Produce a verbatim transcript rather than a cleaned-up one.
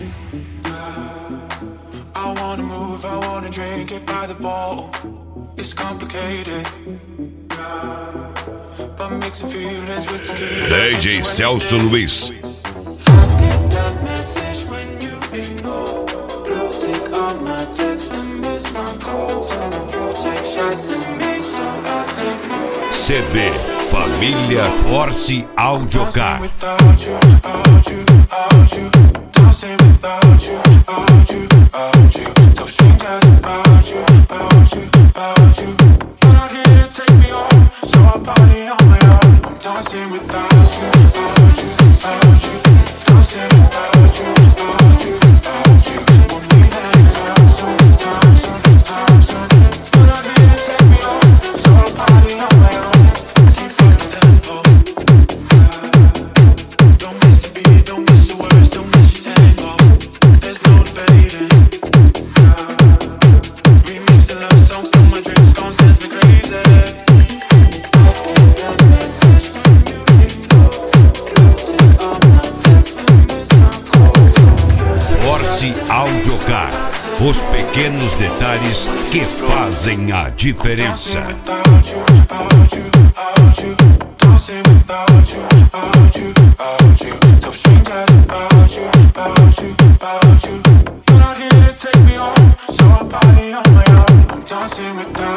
I wanna move, I wanna drink it by the bowl. It's complicated, but mixing feelings with tequila. D J Celso Luiz. I get that message when you ignore. Blue tick on my text and miss my calls. You take shots at me, so I take more. C D Família Force Audiocar. Without you, without you, without you. Dancing without you, without you, without you. Tell strangers about you, about you, about you. You're not here to take me home, so I party on my own. I'm dancing without you, without you, without you. Dancing without you, without you, without you. Won't need any time soon, time soon, time soon. You're not here to take me home, so I party on my own. Keep up the tempo. Don't miss the beat, don't miss the words, don't miss your tango. There's no debating. Remix the love songs till my drinks gone, sends me crazy. I get that message when you ignore. Blue tick on my text and miss my call. Force Audiocar. Os pequenos detalhes que fazem a diferença. Without you, without you, without you. Dancing without you, without you, without you. Tell strangers about you, about you, about you. You're not here to take me home, so I party on my own. I'm dancing without